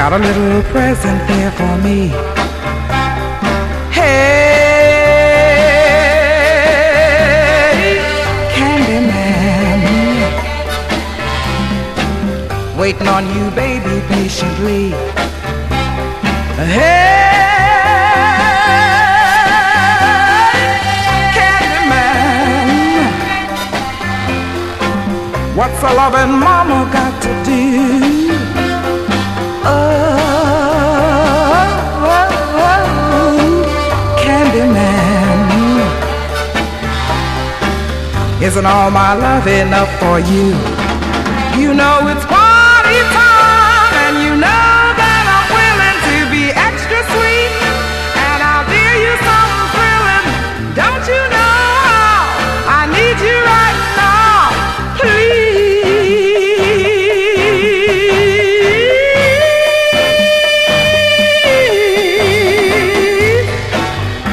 got a little present here for me. Hey, Candyman, waiting on you, baby, patiently. Hey, Candyman, what's a loving mama got to do? Candyman, isn't all my love enough for you? You know it's party time.